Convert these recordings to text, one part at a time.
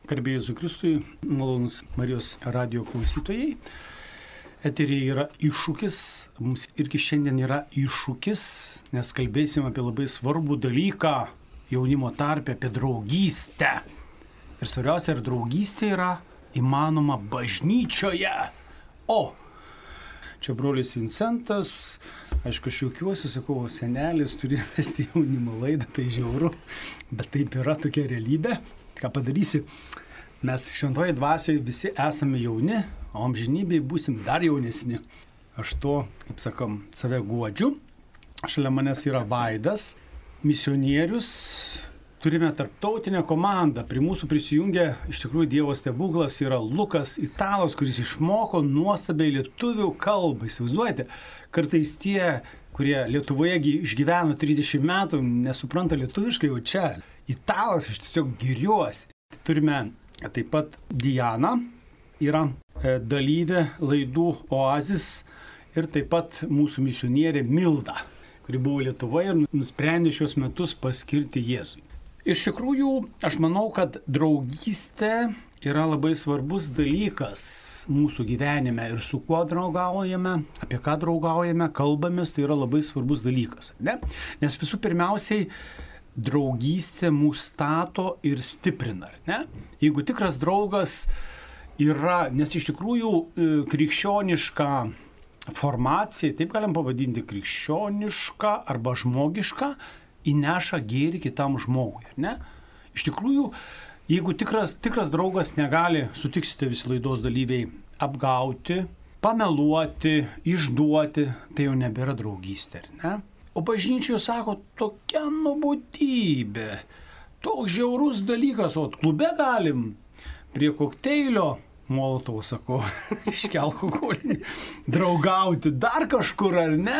Garbė Jėzui Kristui, malonūs Marijos radijo klausytojai. Eterija yra iššūkis, mums irgi šiandien yra iššūkis, nes kalbėsim apie labai svarbų dalyką jaunimo tarpe, apie draugystę. Ir svarbiausia, ar draugystė yra įmanoma bažnyčioje. O, čia brolis Vincentas, aišku, aš juokiuosi, sakau, senelis turi vesti jaunimo laidą, tai žiauru, bet taip yra tokia realybė. Ką padarysi? Mes šventoje dvasioje visi esame jauni, o amžinybėje būsim dar jaunesni. Aš to, kaip sakom, save guodžiu. Šalia manęs yra Vaidas, misionierius. Turime tarptautinę komandą. Prie mūsų prisijungia, iš tikrųjų, Dievo stebuklas yra Lukas, italas, kuris išmoko nuostabiai lietuvių kalbą. Įsivaizduojate, kartais tie, kurie Lietuvoje išgyveno 30 metų, nesupranta lietuviškai, jau čia. Italas, aš tiesiog giriuosi. Turime taip pat Diana, yra dalyvė laidų Oazis ir taip pat mūsų misionierė Milda, kuri buvo Lietuvoje ir nusprendė šios metus paskirti Jėzui. Iš tikrųjų, aš manau, kad draugystė yra labai svarbus dalykas mūsų gyvenime ir su kuo draugaujame, apie ką draugaujame, kalbamės, tai yra labai svarbus dalykas, ne? Nes visų pirmiausiai, draugystė mūsų stato ir stiprina, ne? Jeigu tikras draugas yra, nes iš tikrųjų krikščioniška formacija, taip galim pavadinti krikščioniška arba žmogiška, įneša gėrį kitam žmogui, ne? Iš tikrųjų, jeigu tikras draugas negali, sutiksite visi laidos dalyviai, apgauti, pameluoti, išduoti, tai jau nebėra draugystė, ne? O bažnyčioje sako, tokia nuobodybė, toks žiaurus dalykas, o klube galim prie kokteilio, Molotovo sakau, reiškia alkoholinį, draugauti dar kažkur, ar ne?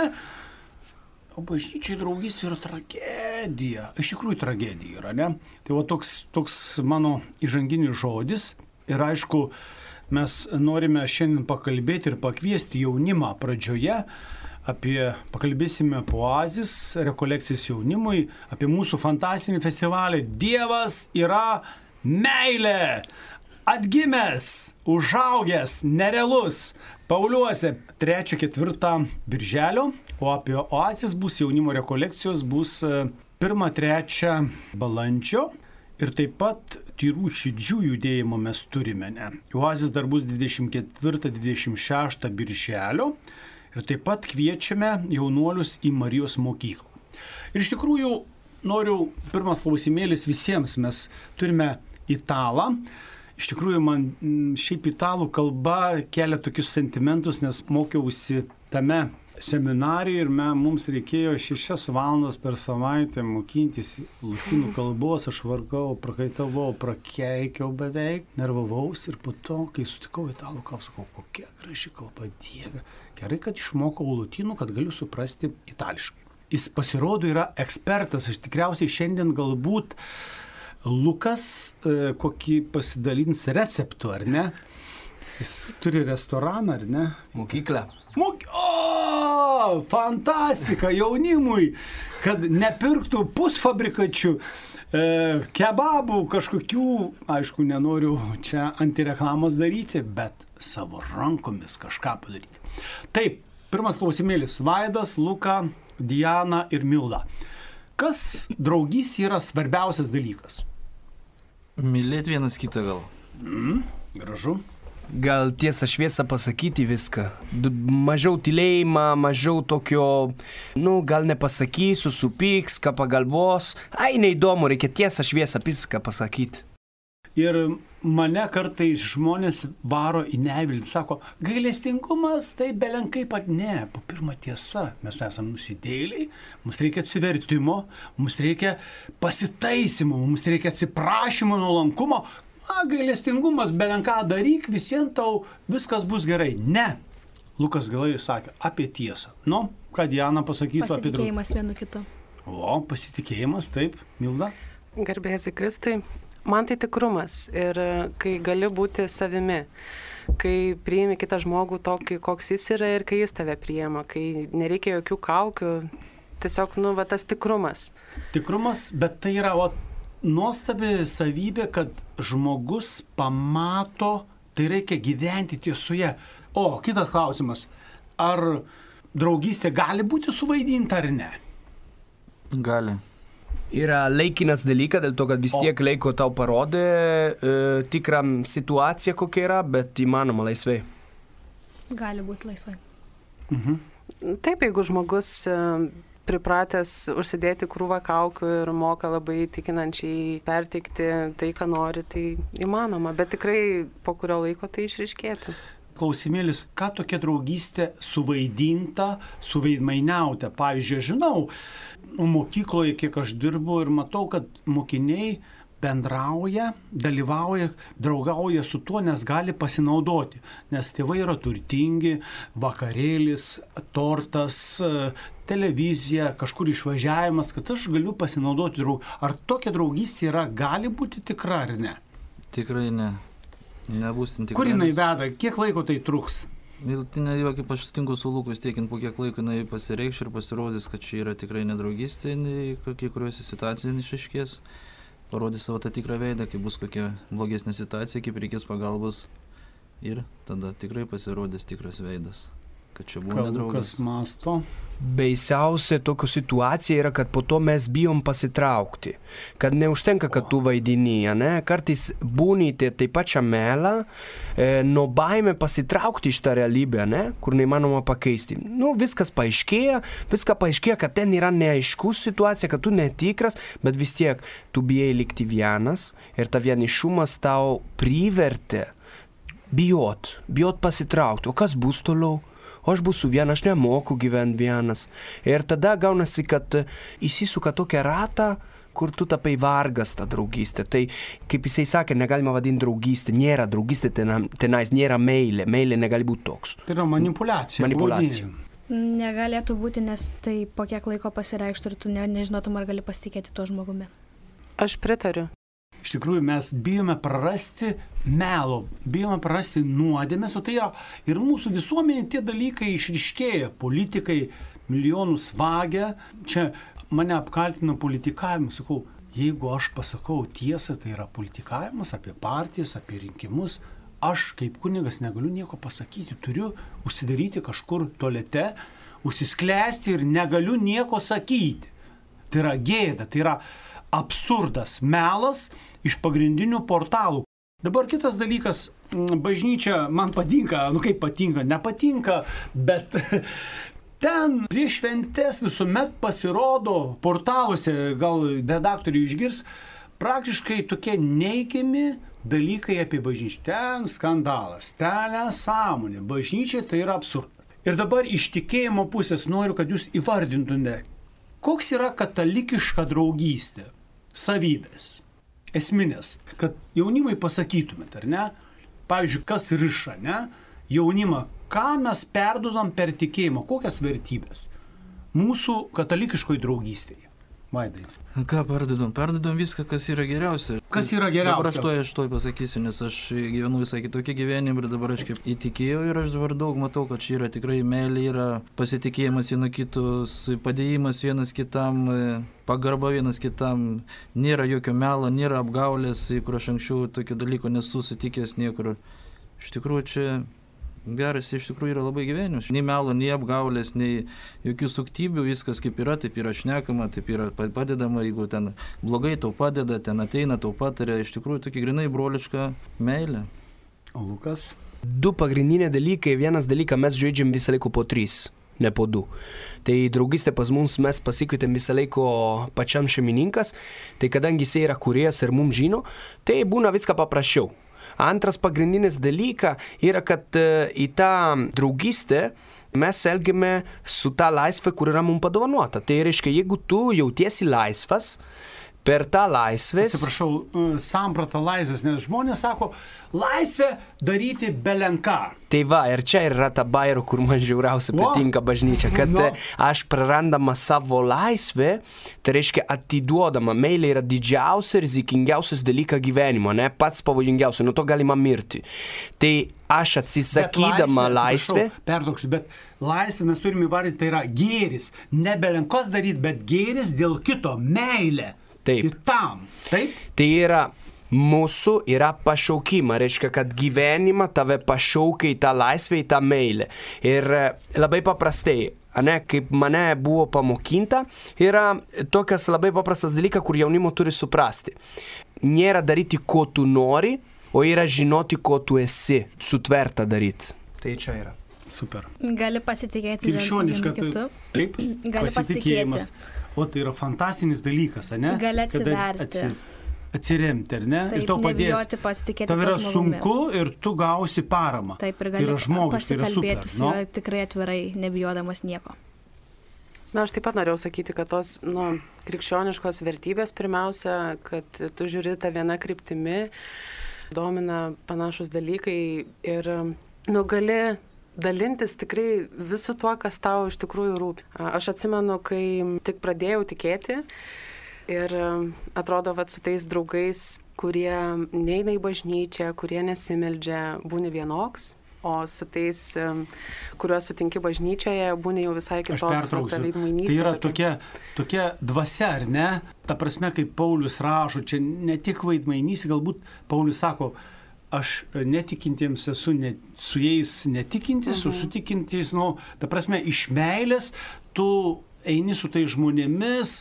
O bažnyčiai draugystė yra tragedija, iš tikrųjų tragedija yra, ne? Tai va toks mano įžanginis žodis ir aišku, mes norime šiandien pakalbėti ir pakviesti jaunimą pradžioje, pakalbėsime po Oazis, rekolekcijas jaunimui, apie mūsų fantastinį festivalį Dievas yra meilė, atgimęs, užaugęs, nerealus, Pauliuose 3-4 birželio, o apie Oazis bus jaunimo rekolekcijos, bus 1-3 balandžio ir taip pat tyrų širdžių judėjimo mes turime, ne? Oazis dar bus 24-26 birželio. Ir taip pat kviečiame jaunuolius į Marijos mokyklą. Ir iš tikrųjų noriu pirmas klausimėlis visiems. Mes turime italą. Iš tikrųjų man šiaip italų kalba kelia tokius sentimentus, nes mokiausi tame seminarijoje ir mums reikėjo 6 valandas per savaitę mokintis lotynų kalbos. Aš vargau, prakaitavau, prakeikiau beveik, nervavaus ir po to, kai sutikau italų kalbą, sakau, kokia graži kalba, Dieve. Gerai, kad išmokau lotynų, kad galiu suprasti itališkai. Jis pasirodo yra ekspertas, aš tikriausiai šiandien galbūt Lukas kokį pasidalins receptų, ar ne? Jis turi restoraną, ar ne? Mokyklą. O, fantastika jaunimui, kad nepirktų pusfabrikačių, kebabų kažkokių, aišku, nenoriu čia antireklamos daryti, bet savo rankomis kažką padaryti. Taip, pirmas klausimėlis. Vaidas, Luka, Diana ir Milda. Kas draugystė yra svarbiausias dalykas? Mylėti vienas kitą gal. Gražu. Gal tiesą šviesą pasakyti viską. Mažiau tylėjimą, mažiau tokio, gal nepasakysiu, supyks, ką pagalvos. Ai, neįdomu, reikia tiesą šviesą viską pasakyti. Ir mane kartais žmonės varo į neviltį, sako, gailestingumas, tai belenkai pat ne, po pirma tiesa, mes esame nusidėjėliai, mums reikia atsivertimo, mums reikia pasitaisimo, mums reikia atsiprašymo, nuolankumo, gailestingumas, belenką daryk, visiems tau viskas bus gerai. Ne, Lukas Galai sakė apie tiesą. Ką Diana pasakytų apie draugą? Pasitikėjimas vienu kitu. O, pasitikėjimas, taip, Milda? Garbė Jėzui Kristui. Man tai tikrumas ir kai gali būti savimi, kai priimi kitą žmogų tokį, koks jis yra ir kai jis tave priima, kai nereikia jokių kaukių, tiesiog, tas tikrumas. Tikrumas, bet tai yra, nuostabi savybė, kad žmogus pamato, tai reikia gyventi tiesoje. O, kitas klausimas. Ar draugystė gali būti suvaidinta ar ne? Gali. Yra laikinas dalykas, dėl to, kad vis tiek laiko tau parodė tikrą situaciją, kokia yra, bet įmanoma laisvai. Gali būti laisvai. Taip, jeigu žmogus pripratęs užsidėti krūvą kaukių ir moka labai įtikinančiai perteikti tai, ką nori, tai įmanoma, bet tikrai po kurio laiko tai išryškėtų. Klausimėlis, ką tokia draugystė suvaidinta, suveidmainiauta. Pavyzdžiui, žinau, mokykloje, kiek aš dirbu ir matau, kad mokiniai bendrauja, dalyvauja, draugauja su tuo, nes gali pasinaudoti. Nes tėvai yra turtingi, vakarėlis, tortas, televizija, kažkur išvažiavimas, kad aš galiu pasinaudoti. Ar tokia draugystė gali būti tikra ar ne? Tikrai ne. Nebus tikrai. Kur jinai veda? Kiek laiko tai truks? Miltinė, jo, kaip aš sutinku su Luku, tiekint po kiek laiko jinai pasireikš ir pasirodys, kad čia yra tikrai nedraugystė, kai kuriuose situacijose išaiškės. Parodys savo tą tikrą veidą, kai bus kokia blogesnė situacija, kaip reikės pagalbos ir tada tikrai pasirodys tikras veidas, kad čia buvo nedraugas. Kas masto? Baisiausia tokio situacija yra, kad po to mes bijom pasitraukti, kad neužtenka, kad tu vaidini, ne? Kartais būnite taip pačią melą, nuo baimė pasitraukti iš tą realybę, ne? Kur neįmanoma pakeisti. Viskas paaiškėja, kad ten yra neaiškus situacija, kad tu netikras, bet vis tiek tu bijai likti vienas ir ta vienišumas tau privertė bijot pasitraukti. O kas bus toliau? O aš būsiu vienas, aš nemoku gyventi vienas. Ir tada gaunasi, kad įsisuka tokia ratą, kur tu tapai vargas tą draugystę. Tai, kaip jisai sakė, negalima vadinti draugystę. Nėra draugystė tenais, nėra meilė. Meilė negali būti toks. Tai yra manipuliacija. Negalėtų būti, nes tai po kiek laiko pasireikštų ir tu nežinotum, ar gali pasitikėti tuo žmogumi. Aš pritariu. Iš tikrųjų, mes bijome prarasti melo, bijome prarasti nuodėmės, o tai yra ir mūsų visuomenė tie dalykai išryškėja. Politikai milijonus vagia, čia mane apkaltina politikavimu, sakau, jeigu aš pasakau tiesą, tai yra politikavimas apie partijas, apie rinkimus, aš kaip kunigas negaliu nieko pasakyti, turiu užsidaryti kažkur tualete, užsisklęsti ir negaliu nieko sakyti. Tai yra gėda, tai yra absurdas, melas iš pagrindinių portalų. Dabar kitas dalykas, bažnyčia man patinka, kaip patinka, nepatinka, bet ten prieš šventes visuomet pasirodo portaluose, gal redaktoriai išgirs, praktiškai tokie neigiami dalykai apie bažnyčią. Ten skandalas, ten nesąmonė, bažnyčia tai yra absurdas. Ir dabar iš tikėjimo pusės noriu, kad jūs įvardintumėte, koks yra katalikiška draugystė. Savybės, esminės, kad jaunimui pasakytumėt, ar ne? Pavyzdžiui, kas riša, ne? Jaunimą, ką mes perdodam per tikėjimą, kokias vertybės mūsų katalikiškoje draugystėje. Vaidai. Ką perdodam? Perdodam viską, kas yra geriausia. Kas yra geriausia? Dabar aš to pasakysiu, nes aš gyvenu visai kitokį gyvenimą ir dabar aš kaip įtikėjau ir aš dabar daug matau, kad čia yra tikrai meilė, yra pasitikėjimas vieno kitus, padėjimas vienas kitam, pagarba vienas kitam, nėra jokio melo, nėra apgaulės, kur aš anksčiau tokio dalyko nesu sutikęs niekur. Iš tikrųjų čia geras iš tikrųjų yra labai gyvenimas. Nei melo, nei apgaulės, nei jokių suktybių, viskas kaip yra, taip yra šnekama, taip yra padedama, jeigu ten blogai tau padeda, ten ateina, tau patarė, iš tikrųjų tokia grinai broliška meilė. O Lukas? Du pagrindiniai dalykai, vienas dalykas mes žaidžiam visą laiką po 3, ne po 2. Tai draugystė pas mums mes pasikvietėm visą laiką pačiam šeimininkas, tai kadangi jis yra kūrėjas ir mums žino, tai būna viską paprasčiau. Antras pagrindinis dalykas yra, kad į tą draugystę mes elgiame su tą laisvę, kur yra mums padovanota. Tai reiškia, jeigu tu jautiesi laisvas, per tą laisvės... Atsiprašau, samprata laisvės, nes žmonės sako, laisvė daryti belenką. Tai va, ir čia yra ta bairo, kur man žiauriausia patinka bažnyčia, kad aš prarandama savo laisvę, tai reiškia atiduodama, meilė yra didžiausia, rizikingiausias dalykas gyvenimo, ne, pats pavojingiausias, nuo to galima mirti. Tai aš atsisakydama laisvę... Perduksiu, bet laisvė mes turime įvardyti, tai yra gėris, ne belenkos daryti, bet gėris dėl kito, meilė. Taip. Kitam. Taip? Tai mūsų yra pašaukima, reiškia, kad gyvenimą tave pašaukia į tą laisvę, į tą meilę. Ir labai paprastai, kaip mane buvo pamokinta, yra tokias labai paprastas dalykas, kur jaunimo turi suprasti. Nėra daryti, ko tu nori, o yra žinoti, ko tu esi sutverta daryti. Tai čia yra. Super. Gali pasitikėti krikščioniška, kaip gali pasitikėjimas. O tai yra fantastinis dalykas, ne? Gali atsiverti. Atsiremti, ar ne? Taip, ir to padės. Tau yra sunku ir tu gausi paramą. Taip, ir gali pasikalbėti su juo tikrai atvirai, nebijodamas nieko. Na, aš taip pat norėjau sakyti, kad tos krikščioniškos vertybės pirmiausia, kad tu žiūri tą vieną kryptimi, domina panašus dalykai ir gali dalintis tikrai visu tuo, kas tau iš tikrųjų rūpi. Aš atsimenu, kai tik pradėjau tikėti ir atrodo, su tais draugais, kurie neina į bažnyčią, kurie nesimeldžia, būni vienoks, o su tais, kuriuos sutinki bažnyčioje, būni jau visai kitoks. Tai yra tokia dvasia, ar ne? Ta prasme, kaip Paulius rašo, čia ne tik vaidmainys, galbūt Paulius sako, aš netikintiems esu su jais netikintis, o sutikintis, ta prasme, iš meilės tu eini su tai žmonėmis,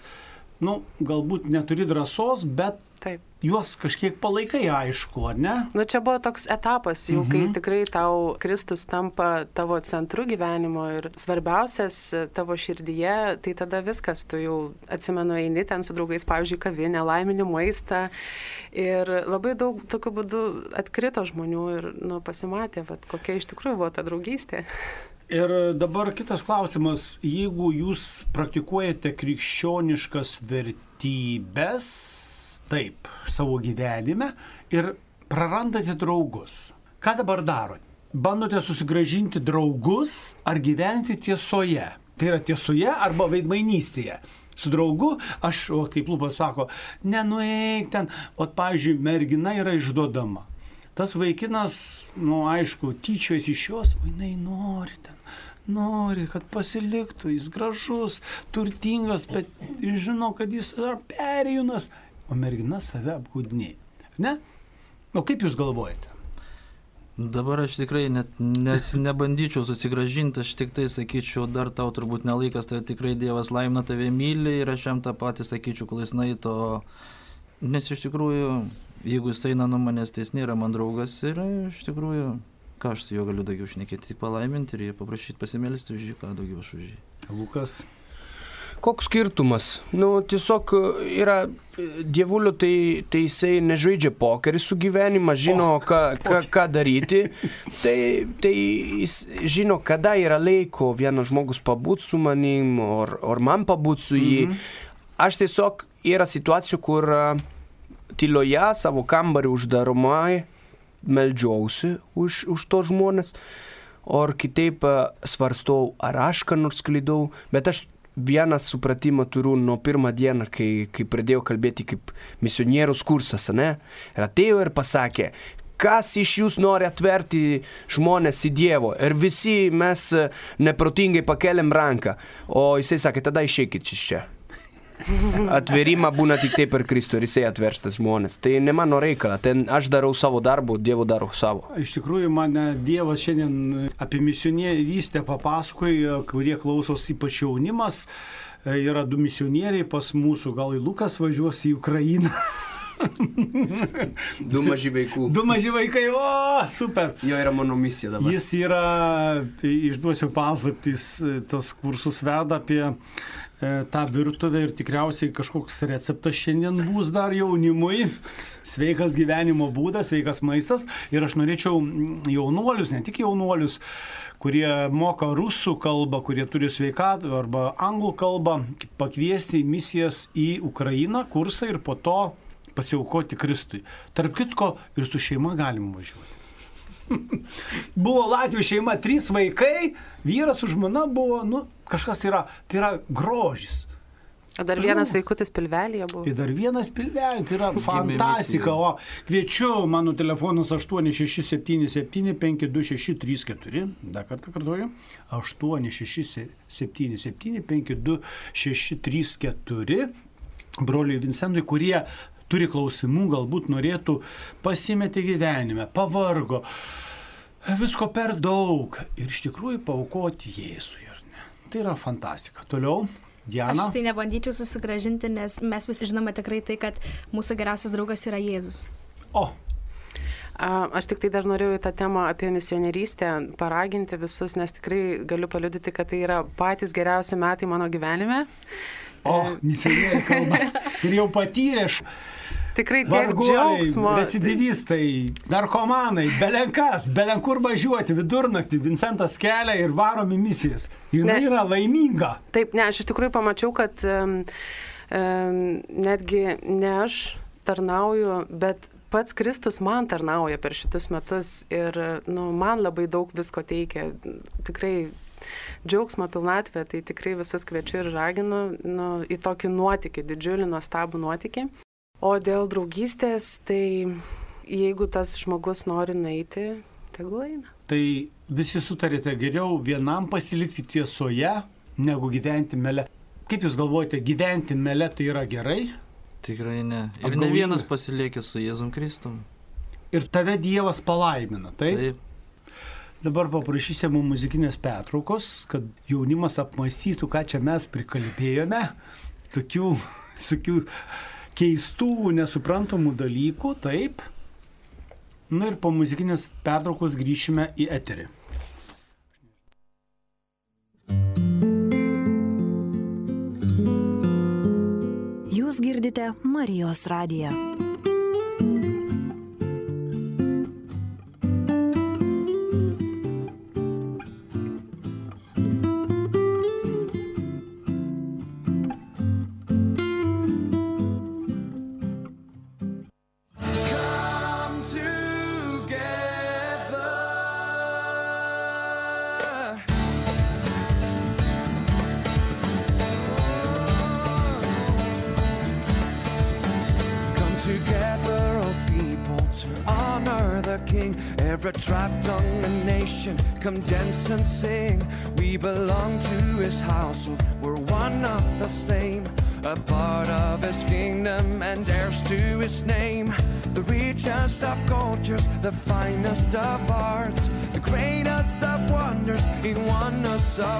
galbūt neturi drąsos, bet taip. Juos kažkiek palaikai, aišku, ar ne? Čia buvo toks etapas, jau kai tikrai tau Kristus tampa tavo centru gyvenimo ir svarbiausias tavo širdyje, tai tada viskas, tu jau atsimenu, eini ten su draugais, pavyzdžiui, kavinę, laimini maistą ir labai daug tokiu būdu atkrito žmonių ir pasimatė, kokia iš tikrųjų buvo ta draugystė. Ir dabar kitas klausimas, jeigu jūs praktikuojate krikščioniškas vertybės, taip, savo gyvenime ir prarandate draugus. Ką dabar darote? Bandote susigrąžinti draugus ar gyventi tiesoje? Tai yra tiesoje arba veidmainystėje. Su draugu, kaip Lupas sako, nenueik ten, pavyzdžiui, mergina yra išduodama. Tas vaikinas, aišku, tyčiojasi iš jos, jinai nori, kad pasiliktų, jis gražus, turtingas, bet žino, kad jis yra perėjūnas. O mergina save apgaudinėja. Ne? O kaip jūs galvojate? Dabar aš tikrai nebandyčiau susigrąžinti, aš tik tai sakyčiau, dar tau turbūt nelaikas, tai tikrai Dievas laimina tave myli ir aš jam tą patį sakyčiau, kol jis naito. Nes iš tikrųjų, jeigu jis eina nuo manęs, tai jis nėra man draugas ir iš tikrųjų, ką aš su juo galiu daugiau šnekėti, tik palaiminti ir paprašyti pasimelsti už jį, ką daugiau aš už jį. Lukas. Koks skirtumas? Tiesiog yra dievulio, tai jisai nežaidžia pokerį su gyvenimą, žino, ką daryti. Tai jis žino, kada yra laiko vienas žmogus pabūt su manim, ar man pabūt su jį. Aš tiesiog yra situacijų, kur tyloje savo kambarį uždaromai meldžiausi už to žmonės, ar kitaip svarstau, ar aš ką nors klydau, bet aš vieną supratimą turiu nuo pirmą dieną, kai pradėjau kalbėti kaip misionierius kursas, ne? Ir atėjo ir pasakė, kas iš jūs nori atverti žmonės į Dievo. Ir visi mes neprotingai pakeliam ranką. O jisai sakė, tada išeikit iš čia. Atverimą būna tik taip per Kristų ir jisai atvers tas žmonės. Tai ne mano reikala, ten aš darau savo darbą, Dievo daro savo. Iš tikrųjų, man Dievas šiandien apie misionierystę papasakojo, kurie klausos ypač jaunimas. Yra 2 misionieriai pas mūsų, gal Lukas važiuos į Ukrainą. 2 maži vaikų. 2 maži vaikai, super. Jo yra mano misija dabar. Jis yra, išduosiu paslaptis, tas kursus veda apie tą virtuvę ir tikriausiai kažkoks receptas šiandien bus dar jaunimui. Sveikas gyvenimo būdas, sveikas maistas. Ir aš norėčiau jaunuolius, ne tik jaunuolius, kurie moka rusų kalbą, kurie turi sveikatą arba anglų kalbą, pakviesti į misijas į Ukrainą, kursą ir po to pasiaukoti Kristui. Tarp kitko ir su šeima galim važiuoti. Buvo Latvių šeima, 3 vaikai, vyras su žmona buvo, kažkas tai yra grožis. O dar vienas vaikutis pilvelėje buvo. Ir dar vienas pilvelė, tai yra fantastika. O kviečiu, mano telefonas 867752634, dar kartą kartuoju, 867752634. broliui Vincentui, kurie turi klausimų, galbūt norėtų pasimetė gyvenime, pavargo, visko per daug ir iš tikrųjų paaukoti Jėzui. Tai yra fantastika. Toliau, Diana. Aš tai nebandyčiau susigražinti, nes mes visi žinome tikrai tai, kad mūsų geriausias draugas yra Jėzus. O. Aš tik tai dar norėjau į tą temą apie misionierystę paraginti visus, nes tikrai galiu paliudyti, kad tai yra patys geriausi metai mano gyvenime. O, misionieriai kalba. Ir jau patyrė tikrai tiek džiaugsmo. Recidivistai, narkomanai, belenkas, belenkur važiuoti, vidurnaktį, Vincentas kelia ir varom į misijas. Ir jinai yra laiminga. Taip, ne, aš iš tikrųjų pamačiau, kad netgi ne aš tarnauju, bet pats Kristus man tarnauja per šitus metus ir man labai daug visko teikia. Tikrai džiaugsmo pilnatvė, tai tikrai visus kviečiu ir raginu į tokį nuotykį, didžiulį, nuostabų nuotykį. O dėl draugystės, tai jeigu tas žmogus nori nueiti, tegul eina. Tai visi sutarėte geriau vienam pasilikti tiesoje, negu gyventi mele. Kaip Jūs galvojate, gyventi mele tai yra gerai? Tikrai ne. Ir ne vienas pasiliekė su Jėzum Kristum. Ir tave Dievas palaimina, taip? Taip. Dabar paprašysime muzikinės pertraukos, kad jaunimas apmąstytų, ką čia mes prikalbėjome, tokių keistų, nesuprantamų dalykų, taip. Na ir po muzikinės pertraukos grįšime į eterį. Jūs girdite Marijos radiją. Every tribe, tongue, and nation, come dance and sing. We belong to His household, we're one of the same. A part of His kingdom and heirs to His name. The richest of cultures, the finest of arts, the greatest of wonders in oneness of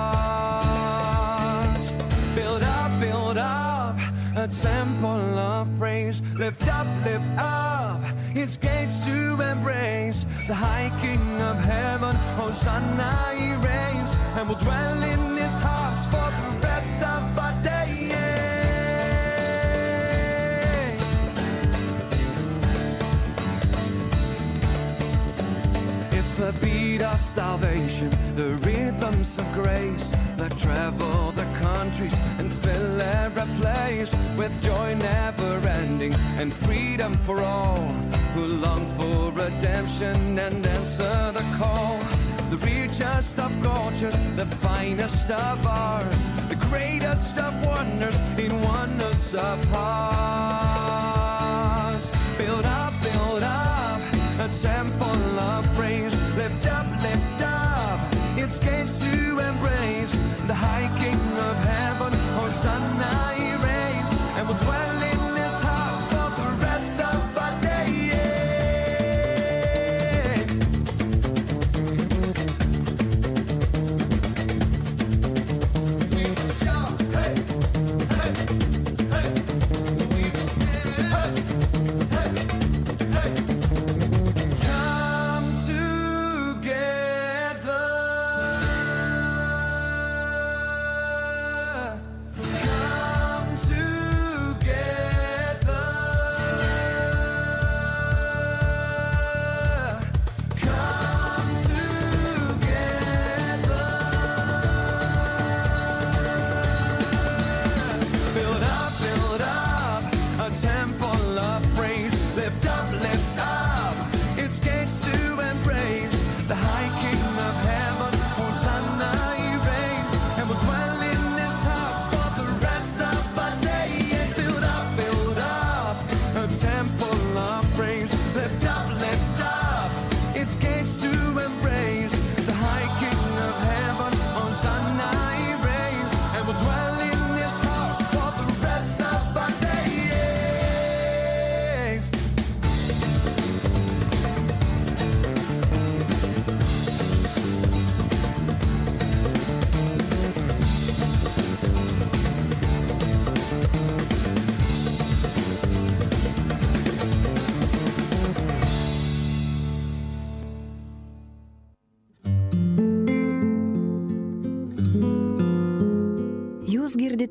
hearts. Build up a temple of praise. Lift up its gates to embrace the high King of heaven. Hosanna He reigns, and will dwell in His house for the rest of our days. It's the beat of salvation, the rhythms of grace that travel the countries and fill every place with joy never ending and freedom for all who long for redemption and answer the call. The richest of cultures, the finest of arts, the greatest of wonders in oneness of hearts. Build up a temple of praise. Lift up its gates to embrace the high King of heaven. Hosanna He reigns, and will dwell in His house for the rest of our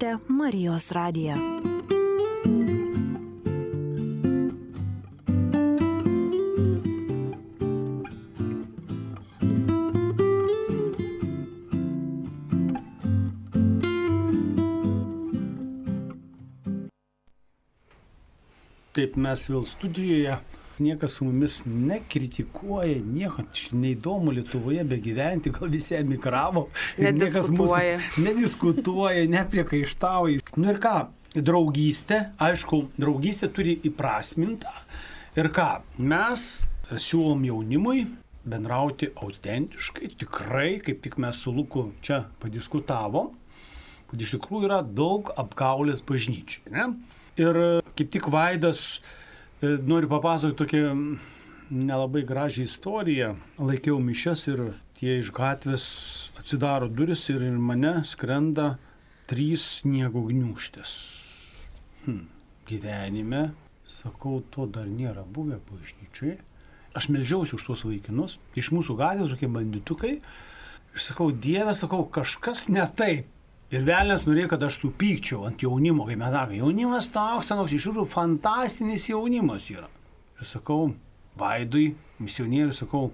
girdite Marijos radiją. Taip, mes vėl studijoje, niekas su mumis nekritikuoja, nieko neįdomu Lietuvoje begyventi, gal visi emigravo. Niekas mūsų nediskutuoja, nepriekaištauja. Nu ir ką, draugystė, aišku, draugystė turi įprasmintą. Ir ką, mes siūlom jaunimui bendrauti autentiškai, tikrai, kaip tik mes su Luku čia padiskutavom, kad iš tikrųjų yra daug apgaulės bažnyčiai, ne? Ir kaip tik Vaidas nori papasakoti tokią nelabai gražią istoriją. Laikiau mišias ir tie iš gatvės atsidaro duris ir mane skrenda 3 sniego gniūžtės. Gyvenime, sakau, to dar nėra buvę bažnyčiai. Aš meldžiausi už tuos vaikinus, iš mūsų gatvės tokie banditukai. Ir sakau, Dieve, sakau, kažkas ne taip. Ir velnias norėjo, kad aš supykčiau ant jaunimo, kai mes sakome, jaunimas toks, iš tikrųjų fantastinis jaunimas yra. Ir sakau, Vaidui, misionieriui,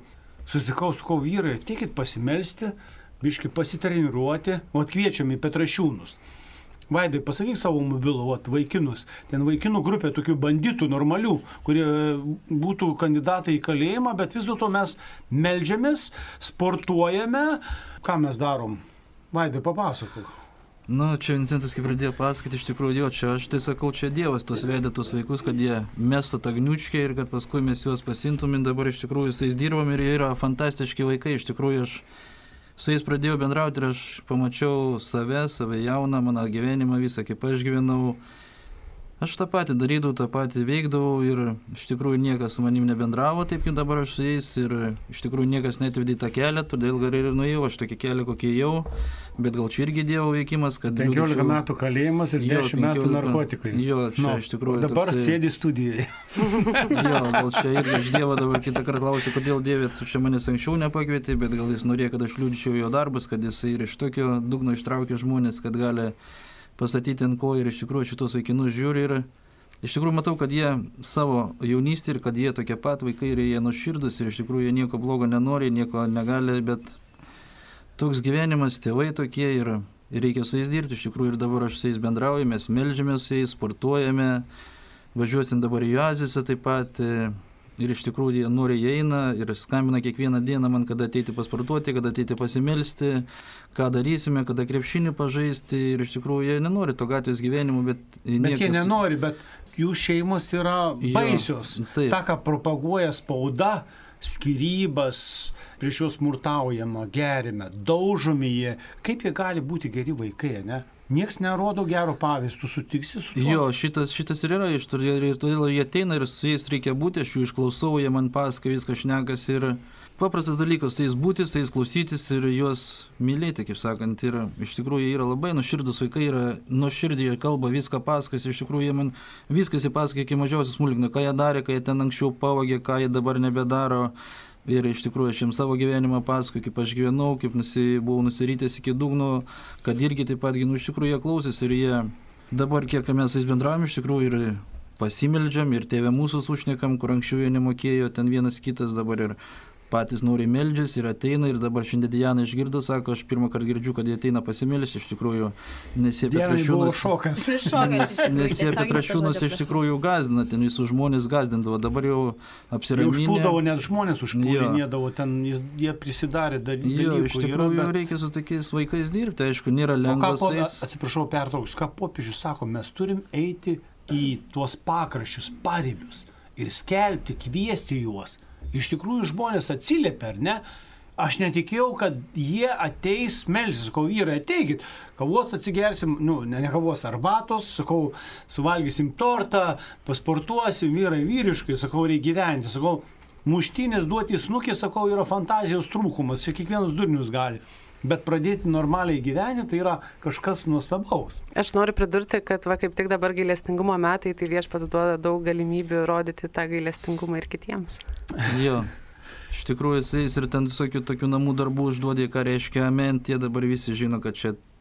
sakau, vyrai, ateikit pasimelsti, biški pasitreniruoti, kviečiam į Petrašiūnus. Vaidai, pasakyk savo mobilų, vaikinus, ten vaikinų grupė tokių banditų normalių, kurie būtų kandidatai į kalėjimą, bet vis dėlto mes meldžiamės, sportuojame, ką mes darom? Vaidai, papasakok. Čia Vincentas kaip pradėjo pasakoti, iš tikrųjų, aš tai sakau, čia Dievas tos vedė tos vaikus, kad jie mestų tą gniučkę ir kad paskui mes juos pasimtumėm, dabar iš tikrųjų su jais dirbam ir jie yra fantastiški vaikai, iš tikrųjų aš su jais pradėjau bendrauti ir aš pamačiau save jauną, mano gyvenimą visą, kaip aš gyvenau. Aš tą patį darydavau, tą patį veikdavau ir iš tikrųjų niekas su manim nebendravo taip, kaip dabar aš su jais ir iš tikrųjų niekas netvedė tą kelią, todėl gal ir nuėjau, aš tokį kelią kokį ėjau, bet gal čia irgi Dievo veikimas, kad 15 metų kalėjimas ir 10 metų narkotikai. Jo, čia iš tikrųjų. Dabar sėdi studijai. Jo, gal čia irgi aš Dievą dabar kitą kartą klausiu, kodėl Dieve tu čia manęs anksčiau nepakvietė, bet gal jis norėjo, kad aš liudyčiau jo darbus, kad jis ir iš tokio dugno ištraukė žmonės, kad gali pastatyti ant ko ir iš tikrųjų šitos vaikinus žiūri ir iš tikrųjų matau, kad jie savo jaunystė ir kad jie tokie pat vaikai ir jie nuoširdus ir iš tikrųjų jie nieko blogo nenori, nieko negali, bet toks gyvenimas, tėvai tokie ir reikia su jais dirbti, iš tikrųjų ir dabar aš su jais bendrauju, mes meldžiamės su jais, sportuojame, važiuosim dabar į Azisą taip pat. Ir iš tikrųjų jie nori, jie eina ir skambina kiekvieną dieną man, kada ateiti pasportuoti, kada ateiti pasimelsti, ką darysime, kada krepšinį pažaisti. Ir iš tikrųjų jie nenori to gatvės gyvenimo, bet jie nenori, bet jų šeimos yra baisios. Ta, ką propaguoja spauda, skyrybas, prieš juos smurtaujama, gerime, daužomi jie. Kaip jie gali būti geri vaikai, ne? Niekas nerodo gero pavyzdį, tu sutiksi su tuo? Jo, šitas ir yra, ir todėl jie ateina ir su jais reikia būti, aš jų išklausau, jie man pasako, viskas šnekas ir paprastas dalykas, tai jis būtis, tai jis klausytis ir juos mylėti, kaip sakant, ir iš tikrųjų jie yra labai nuoširdus vaikai, yra nuoširdžiai kalba, viską pasakos, iš tikrųjų jie man viskas įpasako iki mažiausios smulkmenų, ką jie darė, ką jie ten anksčiau pavogė, ką jie dabar nebedaro. Ir iš tikrųjų aš jiems savo gyvenimą pasakoju, kaip aš gyvenau, kaip buvau nusirytęs iki dugno, kad irgi taip pat, iš tikrųjų jie klausys ir jie dabar, kiek mes jais bendravom, iš tikrųjų ir pasimeldžiam, ir tėvę mūsų sušnekam, kur anksčiau jie nemokėjo, ten vienas kitas dabar ir patys nori meldžiasi ir ateina ir dabar šiandien Diana išgirdo, sako, aš pirmą kartą girdžiu, kad jie ateina pasimelsti, iš tikrųjų nesie Petrašiūnas iš tikrųjų gazdina, ten visus žmonės gazdindavo, dabar jau apsiraminė. Užpūdavo net žmonės, užpūdinėdavo, ten jie prisidarė dalykų. Jo, iš tikrųjų reikia su tokiais vaikais dirbti, aišku, nėra lengvas. Atsiprašau, pertrauks, ką popiežius sako, mes turim eiti į tuos pakraščius, paribius ir skelbti, kviesti juos. Iš tikrųjų žmonės atsiliepia, ar ne? Aš netikėjau, kad jie ateis melsis, sakau, vyrai, ateikit, kavos atsigersim, ne kavos, arbatos, sakau, suvalgysim tortą, pasportuosim, vyrai vyriškai, sakau, reikia gyventi, sakau, muštinės duoti snukį, sakau, yra fantazijos trūkumas, čia kiekvienas durnius gali. Bet pradėti normaliai gyventi, tai yra kažkas nuostabaus. Aš noriu pridurti, kad kaip tik dabar gailestingumo metai, tai Viešpats duoda daug galimybių rodyti tą gailestingumą ir kitiems. Jo, iš tikrųjų jis ir ten visokių tokių namų darbų užduodė, ką reiškia amen, tie dabar visi žino, kad čia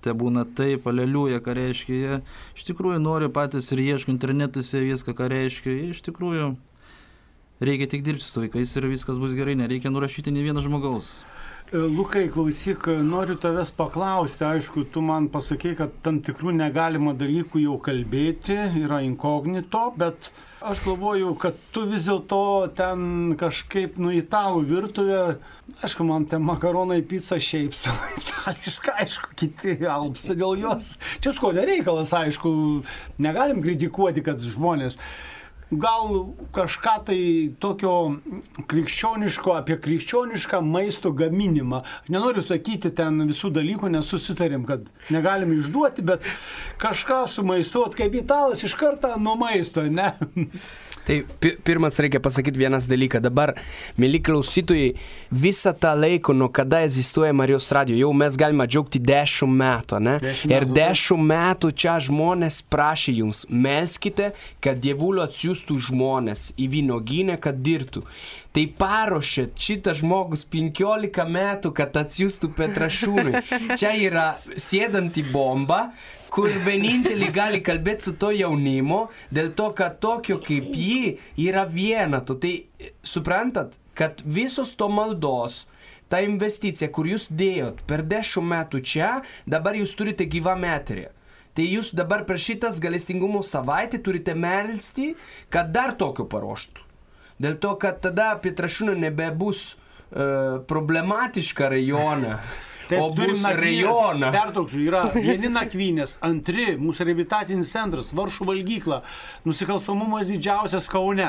te būna taip, aleliuja, ką reiškia. Jie iš tikrųjų nori patys ir ieško internetuose viską, ką reiškia. Jie iš tikrųjų reikia tik dirbti su vaikais ir viskas bus gerai, nereikia nurašyti nei vieno žmogaus. Lukai, klausyk, noriu tavęs paklausti, aišku, tu man pasakei, kad tam tikrų negalima dalykų jau kalbėti, yra inkognito, bet aš galvoju, kad tu vis dėlto ten kažkaip į tavo virtuvę, aišku, man ten makaronai, pica šiaip savo itališka, aišku, kiti alpsta dėl jos. Čia skonio reikalas, aišku, negalim kritikuoti, kad žmonės gal kažką tai tokio krikščioniško, apie krikščionišką maisto gaminimą. Nenoriu sakyti ten visų dalykų, nes susitarim, kad negalim išduoti, bet kažką su maistu, kaip italas iš karto nuo maisto, ne? Tai pirmas reikia pasakyti vienas dalyką. Dabar, mėly klausytojai, visą tą laiką, nuo kada egzistuoja Marijos radio, jau mes galime džiaugti 10 metų, ne? Ir 10 metų čia žmonės prašė jums, melskite, kad Dievulio atsiųstų žmonės į vynuogynę, kad dirbtų. Tai paruošėt šitą žmogus 15 metų, kad atsiųstų Petrašiūnui. Čia yra sėdanti bomba, kur vienintelį gali kalbėti su to jaunimo, dėl to, kad tokio kaip jį yra vienatų. Tai suprantat, kad visos to maldos, ta investicija, kur jūs dėjot per 10 metų čia, dabar jūs turite gyvą meterį. Tai jūs dabar per šitas galestingumo savaitę turite melsti, kad dar tokio paruoštų. Dėl to, kad tada Petrašiūnų nebebus problematiška rajona. Taip, o bus rajoną. Pertrauksiu, yra vieni nakvynės, antri, mūsų reabilitacinis centras, Varšų valgykla, nusikalstamumas didžiausias Kaune.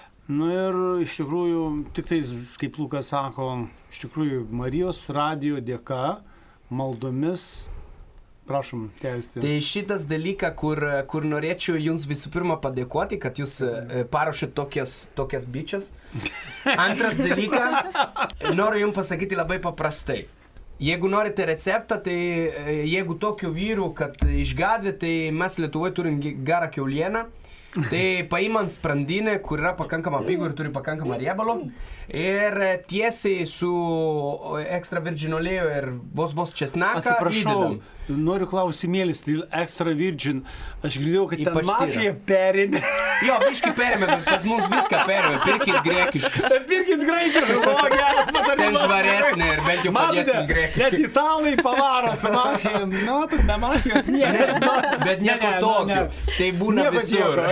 Ir iš tikrųjų, tik tais, kaip Lukas sako, iš tikrųjų Marijos radio dėka, maldomis, prašom, tęsti. Tai šitas dalykas, kur norėčiau jums visų pirma padėkoti, kad jūs paruošėt tokias bičias. Antras dalykas, noriu jums pasakyti labai paprastai. Jeigu norite receptą, tai jeigu tokių vyrų, kad išgadvė, tai mes Lietuvoje turim gerą kiaulieną. Tai paimant sprandinę, kur yra pakankama pigų ir turi pakankamą riebalo. Ir tiesiai su extra virgin olėjo ir vos česnaką įdedam. Noriu klausimėlis, tai extra virgin. Aš girdėjau, kad ten mafija perėmė. Jo, biškai perėmė, bet pas mums viską perėmė. Pirkit grekiškas. Pirkit grekiškas, o geras patarimas. Ten švaresnė ir bent jau padėsim grekiškas. Net italai pavaro su mafija. Nu, tu be mafijos niekas. Bet nieko tokio. Tai būna visur.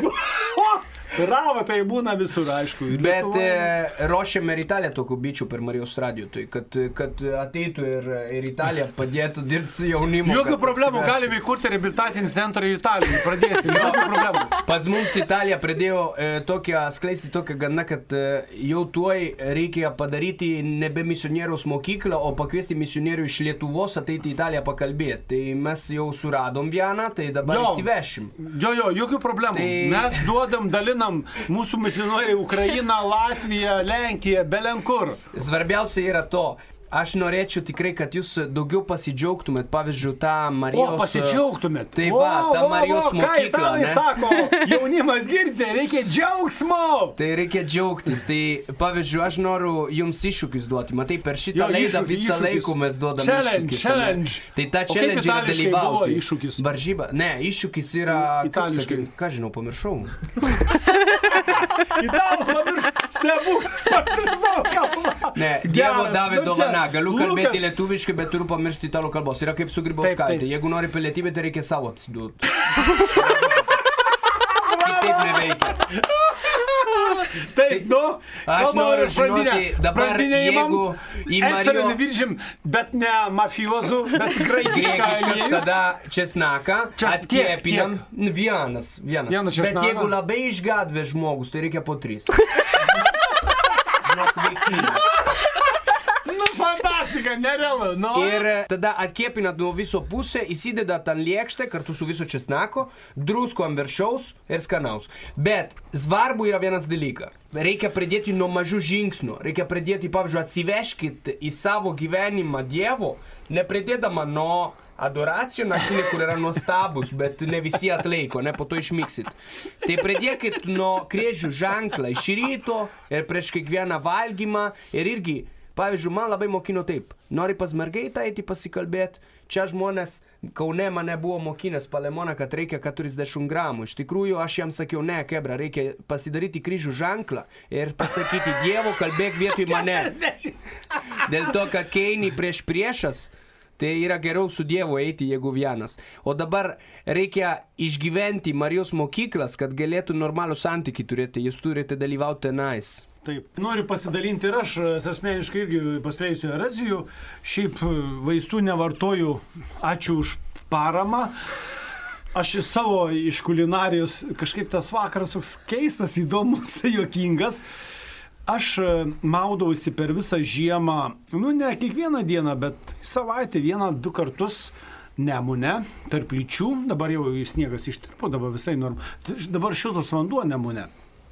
Rava tai būna visur, aišku. Bet ruošiame ir Italiją tokių bičių per Marijos radio, tai kad ateitų ir Italija padėtų dirbti su jaunimu. Jokių problemų, galime įkurti reabilitacinį centrą į Italiją, pradėsim, jokių problemų. Pas mums Italija pradėjo skleisti tokią gana, kad jau tuoj reikia padaryti nebe misionieriaus mokyklą, o pakviesti misionierių iš Lietuvos ateiti į Italiją pakalbėti. Tai mes jau suradom vieną, tai dabar įsivešim. Jokių problemų. Mes duodam, dalinam mūsų misionieriai Ukraina, Latvija, Lenkija, belenkur. Svarbiausia yra to. Aš norėčiau tikrai, kad jūs daugiau pasidžiaugtumėt, pavyzdžiui, tą Marijos... pasidžiaugtumėt. Tai va, tą Marijos mokyklą. Ką italai sako, jaunimas girdite, reikia džiaugsmo. Tai reikia džiaugtis. Tai pavyzdžiui, aš noriu jums iššūkis duoti. Matai, per šitą laidą visą laiką mes duodame iššūkis. Challenge. Tai ta challenge yra dalyvauti. Iššūkis? Varžyba. Ne, iššūkis yra... Itališkai. Ką žinau, pamiršau. Italas pamiršau kalbą. Ne, Dievo davė dovaną. Galiu kalbėti lietuviškai, bet turiu pamiršti italų kalbos. Yra kaip su Grybauskaite. Jeigu nori pilietybę, tai reikia savo atsiduoti. Kitaip neveikia. Taip, nu, aš noriu žinoti, dabar jeigu į Marijos neviržim, bet ne mafiozų, bet graikiškas, tada česnaką atkėpinam. Vienas. Bet jeigu labai išgadvė žmogus, tai reikia po 3. Žinok, veiksmingas. Fantastika, nerealu. No. Ir tada atkėpinat nuo viso pusę, įsidedat ant lėkštę kartu su viso česnako, drusko ant viršaus ir skanaus. Bet svarbu yra vienas dalykas. Reikia pradėti nuo mažų žingsnių. Reikia pradėti, pavyzdžiui, atsiveškit į savo gyvenimą Dievo, nepradėdama nuo adoracijų naktinį, kur yra nuostabus, bet ne visi atlaiko, ne po to išmiksit. Tai pradėkit nuo kryžių ženklą iš ryto ir prieš kiekvieną valgymą ir irgi Pavyzdžiui, man labai mokino taip. Nori pas mergaitą eiti pasikalbėti. Čia žmonės, Kaune mane buvo mokinęs Palemona, kad reikia 40 gramų. Iš tikrųjų, aš jam sakiau, ne, kebra, reikia pasidaryti kryžių ženklą ir pasakyti, Dievo, kalbėk vietoj mane. Dėl to, kad kai eini prieš priešas, tai yra geriau su Dievu eiti, jeigu vienas. O dabar reikia išgyventi Marijos mokyklas, kad galėtų normalų santykį turėti. Jūs turite dalyvauti tenais. Taip, noriu pasidalinti ir aš asmeniškai irgi pasleisiu erezijų. Šiaip vaistų nevartoju, ačiū už paramą. Aš savo iš kulinarijos kažkaip tas vakaras toks keistas, įdomus, juokingas. Aš maudausi per visą žiemą, ne kiekvieną dieną, bet savaitę 1-2 kartus Nemune, tarp lyčių. Dabar jau sniegas ištirpo, dabar visai dabar šiltas vanduo Nemune.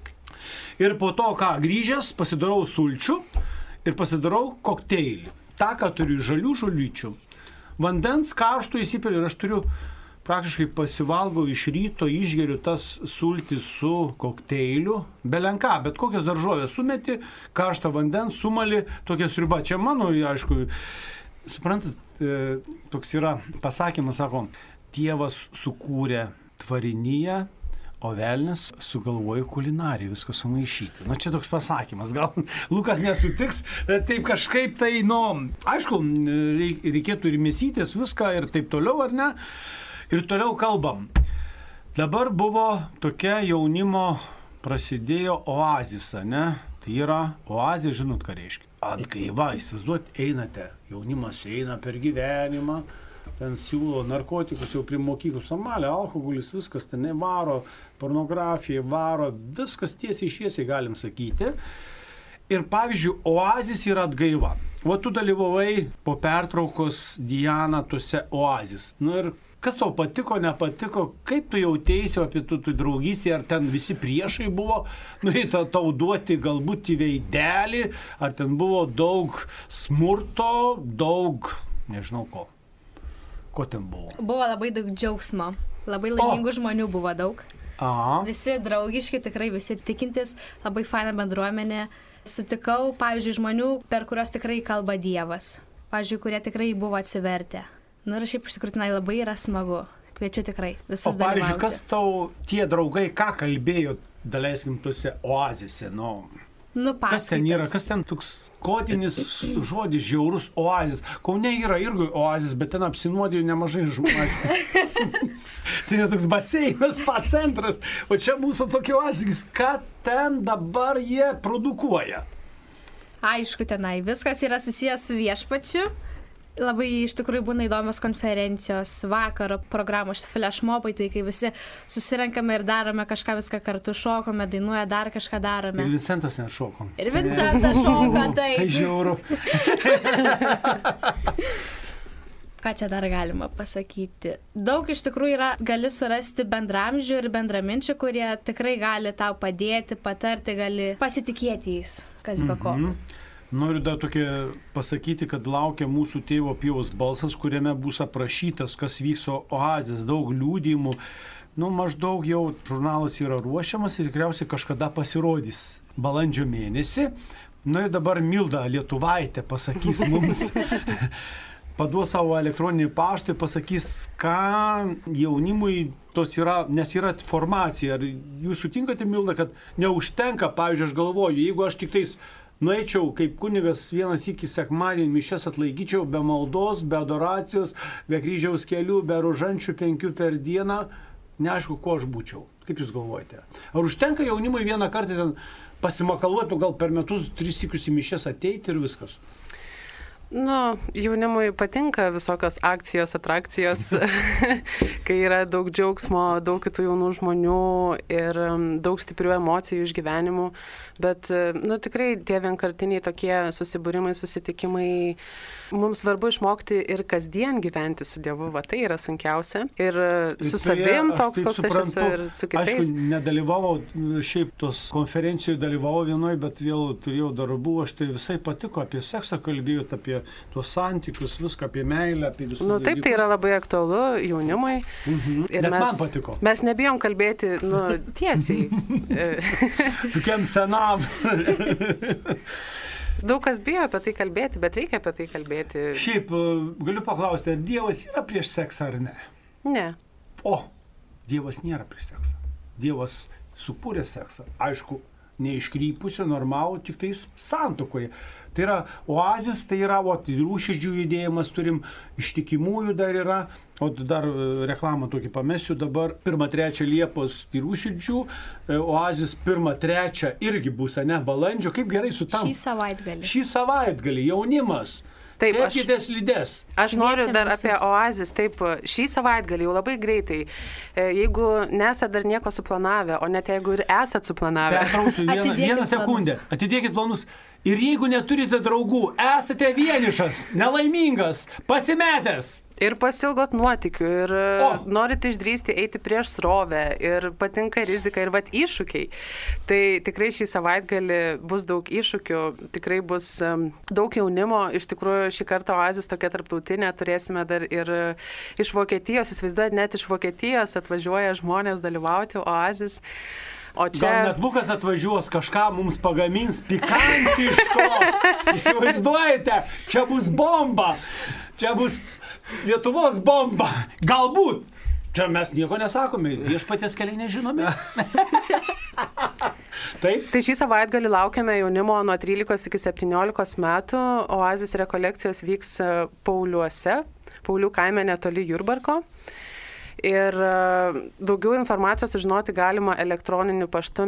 Ir po to, grįžęs, pasidarau sulčių ir pasidarau kokteilį. Ta, ką turiu žalių žolyčių. Vandens karštų įsipiliu ir aš turiu praktiškai pasivalgau iš ryto, išgeriu tas sultis su kokteiliu. Belenką, bet kokias daržovės sumeti, karštą vandens, sumali, tokia sriuba. Čia mano, aišku, suprantat, toks yra pasakymas, sako, Dievas sukūrė tvarinyje, o velnias sugalvojo kulinariją, viską sumaišyti. Čia toks pasakymas, gal Lukas nesutiks, taip kažkaip tai, aišku, reikėtų ir mėsytis viską ir taip toliau, ar ne? Ir toliau kalbam. Dabar buvo tokia jaunimo prasidėjo oazisa, ne? Tai yra oazė, žinot, ką reiškia. Atgaiva, įsivaizduot, einate, jaunimas eina per gyvenimą, ten siūlo narkotikus jau prie mokyklų, normalia, alkoholis, viskas ten varo, pornografija varo, viskas tiesiai šviesiai galim sakyti. Ir pavyzdžiui, oazis yra atgaiva. O tu dalyvavai po pertraukos, Diana, tuose oazis. Ir kas tau patiko, nepatiko, kaip tu jautėsi apie tu draugystę, ar ten visi priešai buvo, tau duoti galbūt į veidelį, ar ten buvo daug smurto, daug, nežinau ko. Ko ten buvo? Buvo labai daug džiaugsmo, labai laimingų žmonių buvo daug. Aha. Visi draugiški, tikrai visi tikintis, labai faina bendruomenė. Sutikau, pavyzdžiui, žmonių, per kurios tikrai kalba Dievas. Pavyzdžiui, kurie tikrai buvo atsivertę. Ir šiaip iš tikrųjų labai yra smagu. Kviečiu tikrai visus dalyvauti. O pavyzdžiui, kas tau tie draugai, ką kalbėjo, daleiskim, tuose oazėse, kas ten yra, kas ten toks kodinis žodis žiaurus oazis. Kaune yra irgi oazis, bet ten apsinuodijo nemažai žmonių. Tai yra toks baseinas, pats centras, o čia mūsų tokie oazis, ką ten dabar jie produkuoja? Aišku, tenai viskas yra susijęs su viešpačiu. Labai iš tikrųjų būna įdomios konferencijos, vakaro programos, flashmobai, tai kai visi susirenkame ir darome kažką viską kartu, šokome, dainuoja, dar kažką darome. Ir Vincentas net šoko. Ir Vincentas šoka, taip. Tai žiauru. Ką čia dar galima pasakyti? Daug iš tikrųjų yra, gali surasti bendramžių ir bendraminčių, kurie tikrai gali tau padėti, patarti, gali pasitikėti jais, kas be ko. Noriu dar tokia pasakyti, kad laukia mūsų tėvo Pijaus balsas, kuriame bus aprašytas, kas vykso oazės, daug liudijimų. Maždaug jau žurnalas yra ruošiamas ir tikriausiai kažkada pasirodys balandžio mėnesį. Ir dabar Milda Lietuvaitė pasakys mums, paduos savo elektroninį paštą ir pasakys, ką jaunimui tos yra, nes yra formacija. Ar jūs sutinkate, Milda, kad neužtenka, pavyzdžiui, aš galvoju, jeigu aš tik tais nueičiau kaip kunigas vienas iki sekmadienį mišias atlaikyčiau be maldos, be adoracijos, be kryžiaus kelių, be rožančių 5 per dieną, neaišku, ko aš būčiau. Kaip jūs galvojate? Ar užtenka jaunimui vieną kartą ten pasimakaluoti, gal per metus 3 sykius į mišias ateiti ir viskas? Jaunimui patinka visokios akcijos, atrakcijos, kai yra daug džiaugsmo, daug kitų jaunų žmonių ir daug stiprių emocijų, išgyvenimų, bet tikrai tie vienkartiniai tokie susibūrimai, susitikimai, mums svarbu išmokti ir kasdien gyventi su Dievu, tai yra sunkiausia. Ir su savim toks, koks aš esu, ir su kitais. Aš nedalyvavau, šiaip tos konferencijoje dalyvavau vienoje, bet vėl turėjau darbų, aš tai visai patiko, apie seksą kalbėjot, apie tuos santykius, viską apie meilę, apie visus dalykus. Taip, tai yra labai aktualu jaunimui. Ir man patiko. Mes nebijom kalbėti, tiesiai. Tokiam senam. Daug kas bijo apie tai kalbėti, bet reikia apie tai kalbėti. Šiaip galiu paklausti, ar Dievas yra prieš seksą ar ne? Ne. O, Dievas nėra prieš seksą. Dievas sukūrė seksą. Aišku, neiškrypusio, normalų, tik tais santuokoje. Tai yra oazis, tai yra tyrų širdžių judėjimas, turim ištikimųjų dar yra, o dar reklamą tokį pamesiu, dabar 1-3 Liepos tyrų širdžių, oazis 1-3 irgi bus, ne, balandžio, kaip gerai sutampa. Šį savaitgalį, jaunimas. Taip, aš noriu dar apie oazis, taip, šį savaitgalį jau labai greitai, jeigu nesat dar nieko suplanavę, o net jeigu ir esat suplanavę. Vieną sekundę, atidėkit planus. Ir jeigu neturite draugų, esate vienišas, nelaimingas, pasimetęs. Ir pasilgot nuotykių, ir norit išdrįsti eiti prieš srovę, ir patinka rizika, ir iššūkiai. Tai tikrai šį savaitgalį bus daug iššūkių, tikrai bus daug jaunimo. Iš tikrųjų, šį kartą oazis tokia tarptautinė, turėsime dar ir iš Vokietijos, įsivaizduojat, net iš Vokietijos atvažiuoja žmonės dalyvauti oazis. O čia... Gal net Lukas atvažiuos, kažką mums pagamins pikantiško. Įsivaizduojate, čia bus bomba. Čia bus Lietuvos bomba. Galbūt. Čia mes nieko nesakome. Viešpaties keliai nežinome. Taip. Tai šį savaitgalį laukiame jaunimo nuo 13 iki 17 metų. Oazis rekolekcijos vyks Pauliuose. Paulių kaime netoli Jurbarko. Ir daugiau informacijos sužinoti galima elektroniniu paštu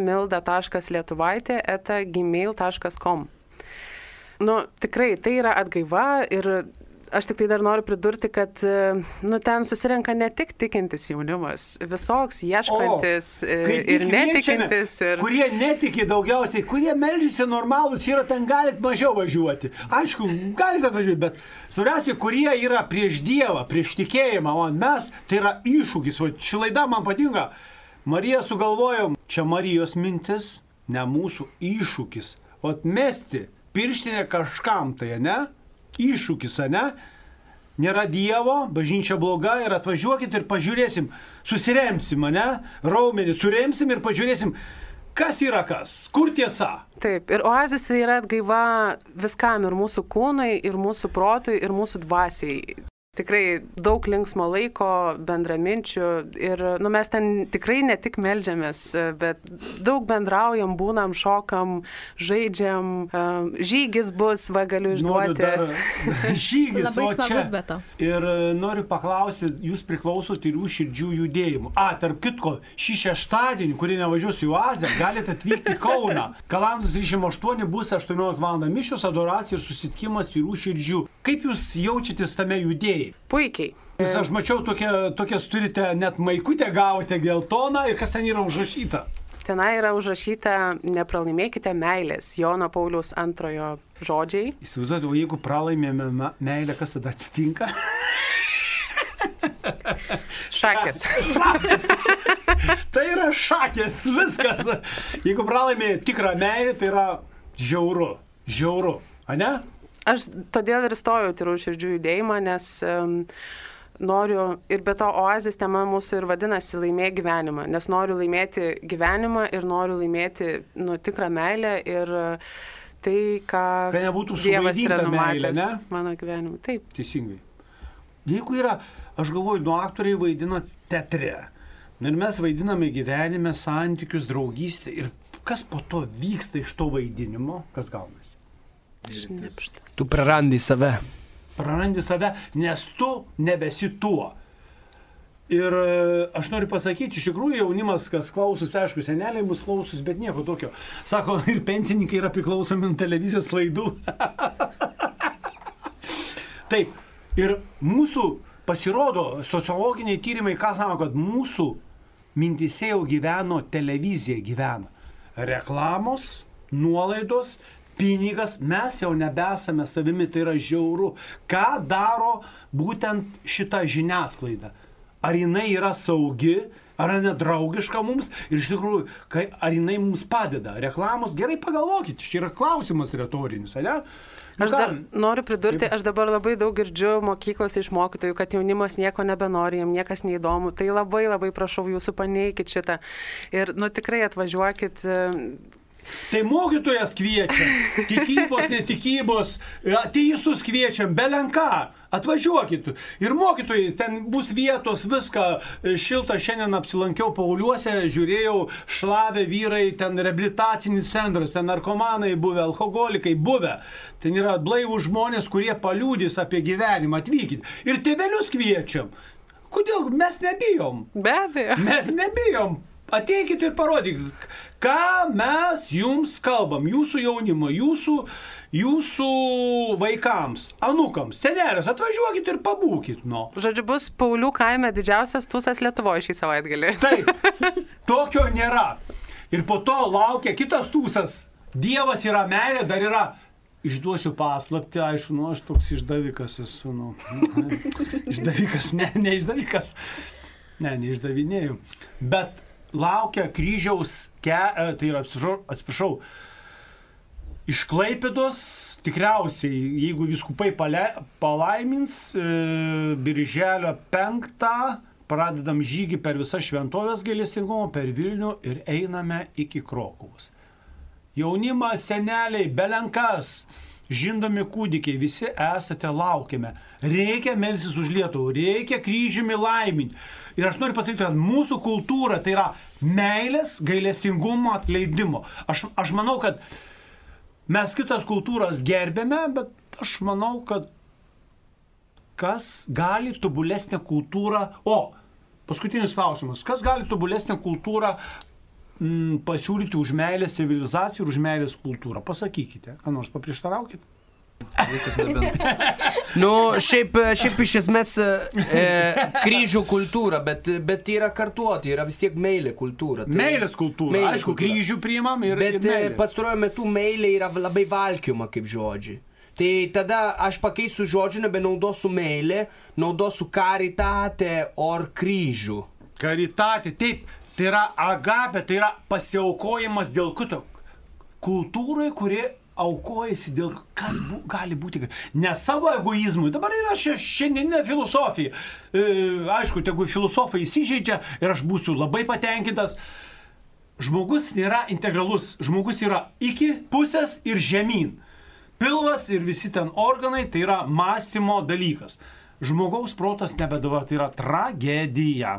milda.lietuvaitė@gmail.com. Tikrai tai yra atgaiva ir aš tik tai dar noriu pridurti, kad ten susirenka ne tik tikintis jaunimas, visoks ieškantis ir netikintis. Kurie netiki daugiausiai, kurie meldžiasi normalūs yra, ten galit mažiau važiuoti. Aišku, galite atvažiuoti, bet svarbiausia, kurie yra prieš Dievą, prieš tikėjimą, o mes, tai yra iššūkis. O ši laida man patinka. Marija sugalvojo, čia Marijos mintis, ne mūsų iššūkis. O mesti pirštinę kažkam, tai ne? Iššūkis, ne? Nėra Dievo, bažnyčia bloga ir atvažiuokit ir pažiūrėsim, susiremsim, ne? Raumenį suremsim ir pažiūrėsim, kas yra kas, kur tiesa. Taip, ir oazis yra atgaiva viskam, ir mūsų kūnai, ir mūsų protui, ir mūsų dvasiai. Tikrai daug linksmo laiko, bendraminčių ir mes ten tikrai ne tik meldžiamės, bet daug bendraujam, būnam, šokam, žaidžiam, žygis bus, galiu išduoti. Žygis, labai smagus, bet to. Ir noriu paklausyti, jūs priklausote tyrų širdžių judėjimų. Tarp kitko, šį šeštadienį, kurį nevažiuosiu į oazę, galite atvykti į Kauną. Kalantos 38 bus 18 val. Mišios, adoracija ir susitikimas tyrų širdžių. Kaip jūs jaučiatės tame judėjime? Puikiai. Aš mačiau, tokias turite net maikutę gavote geltoną ir kas ten yra užrašyta? Tenai yra užrašyta nepralaimėkite meilės, Jono Pauliaus 2 žodžiai. Įsivaizduojate, o jeigu pralaimėme meilę, kas tada atsitinka? Šakės. Tai yra šakės, viskas. Jeigu pralaimė tikrą meilę, tai yra žiauru. Žiauru, ane? Aš todėl ir stojau tyrų širdžių judėjimą, nes noriu, ir be to oazis tema mūsų ir vadinasi laimėk gyvenimą, nes noriu laimėti gyvenimą ir noriu laimėti tikrą meilę ir tai, ką Dievas yra numatęs mano gyvenimui. Taip. Teisingai. Jeigu yra, aš galvoju, aktoriai vaidina teatre, ir mes vaidiname gyvenime, santykius, draugystę, ir kas po to vyksta iš to vaidinimo, kas gaunasi? Tu prarandi save. Prarandi save, nes tu nebesi tuo. Ir aš noriu pasakyti, iš tikrųjų jaunimas, kas klausus, aišku, seneliai mus klausus, bet nieko tokio. Sako, ir pensininkai yra priklausomi televizijos laidų. Taip, ir mūsų pasirodo, sociologiniai tyrimai, ką sako, kad mūsų mintise jau gyveno televizija gyvena. Reklamos, nuolaidos, pinigas, mes jau nebesame savimi, tai yra žiauru. Ką daro būtent šita žiniasklaida? Ar jinai yra saugi, ar nedraugiška mums? Ir iš tikrųjų, ar jinai mums padeda? Reklamos, gerai pagalvokit, čia yra klausimas retorinis, ne? Aš dar noriu pridurti, aš dabar labai daug girdžiu mokyklose iš mokytojų, kad jaunimas nieko nebenori, jam niekas neįdomu. Tai labai prašau jūsų, paneikit šitą. Ir tikrai atvažiuokit. Tai mokytojas kviečia, tikybos, netikybos, ateistus kviečiam, belenką, atvažiuokit. Ir mokytojai, ten bus vietos, viską šilta, šiandien apsilankiau Pauliuose, žiūrėjau, šlavę vyrai, ten reabilitacinis centras, ten narkomanai buvę, alkoholikai buvę. Ten yra blaivų žmonės, kurie paliūdys apie gyvenimą, atvykit. Ir tėvelius kviečiam. Kodėl? Mes nebijom. Be abejo. Mes nebijom. Ateikit ir parodykit, ką mes jums kalbam, jūsų jaunimo, jūsų vaikams, anūkams, senelės, atvažiuokit ir pabūkit. No. Žodžiu, bus Paulių kaime didžiausias tūsas Lietuvoje šį savaitgalį. Taip, tokio nėra. Ir po to laukia kitas tūsas. Dievas yra meilė, dar yra. Išduosiu paslaptį, aišku, aš toks išdavikas esu. Išdavikas, ne išdavikas. Ne išdavinėjau. Bet laukia kryžiaus, tai yra, atsiprašau, iš Klaipėdos, tikriausiai, jeigu vyskupai palaimins, birželio 5 pradedam žygį per visą šventovės gailestingumo, per Vilnių ir einame iki Krokuvos. Jaunimas, seneliai, belenkas, žindomi kūdikiai, visi esate laukiame. Reikia melsis už Lietuvą, reikia kryžiumi laiminti. Ir aš noriu pasakyti, kad mūsų kultūra tai yra meilės, gailestingumo, atleidimo. Aš manau, kad mes kitas kultūras gerbėme, bet aš manau, kad kas gali tobulesnę kultūrą... Paskutinis klausimas. Kas gali tobulesnę kultūrą pasiūlyti už meilės civilizaciją ir už meilės kultūrą? Pasakykite, ką nors paprieštaraukite. Šiaip iš esmės kryžių kultūra, bet yra kartuoti, yra vis tiek meilė kultūra. Meilės kultūra, aišku, kryžių priimam ir meilė. Bet pastaruoju metu meilė yra labai valkiuma kaip žodžiai. Tai tada aš pakeisiu žodžių, nebenaudosiu meilė, naudosiu karitate or kryžių. Karitate, taip, tai yra agapė, tai yra pasiaukojimas dėl kito. Kultūrai, kuri aukojasi dėl kas gali būti. Ne savo egoizmui. Dabar yra šiandieninė filosofija. Aišku, tegu filosofai įsižeidžia ir aš būsiu labai patenkintas. Žmogus nėra integralus. Žmogus yra iki pusės ir žemyn. Pilvas ir visi ten organai tai yra mąstymo dalykas. Žmogaus protas nebedava, tai yra tragedija.